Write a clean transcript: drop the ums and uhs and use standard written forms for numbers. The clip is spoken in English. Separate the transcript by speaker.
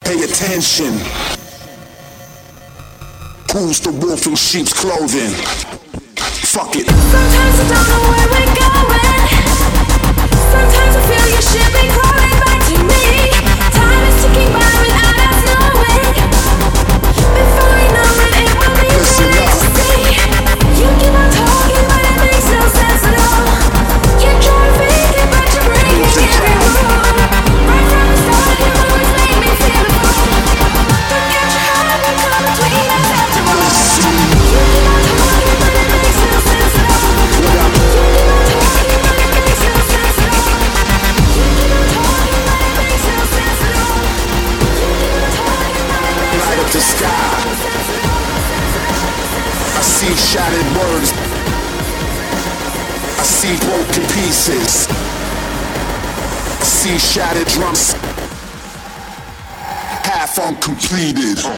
Speaker 1: Pay attention. Who's the wolf in sheep's clothing? Fuck it.
Speaker 2: Sometimes I don't know where we're going. Sometimes I feel you should be crawling back to me. Time is ticking by without us knowing. Before we know it, it will be too late to see. You keep on talking, but it makes no sense at all. You try to fake it, but you're breaking every rule. Right from the start, you always made me feel the fool. Don't get your heart and come between us after all. You keep on talking, but it makes no sense at all. You keep on talking, but it makes no sense at all. You keep on talking, but it makes no sense at all. You keep on talking, but it makes no sense at all.
Speaker 1: Light up the sky. I see shattered words. I see broken pieces. I see shattered drums. Half uncompleted.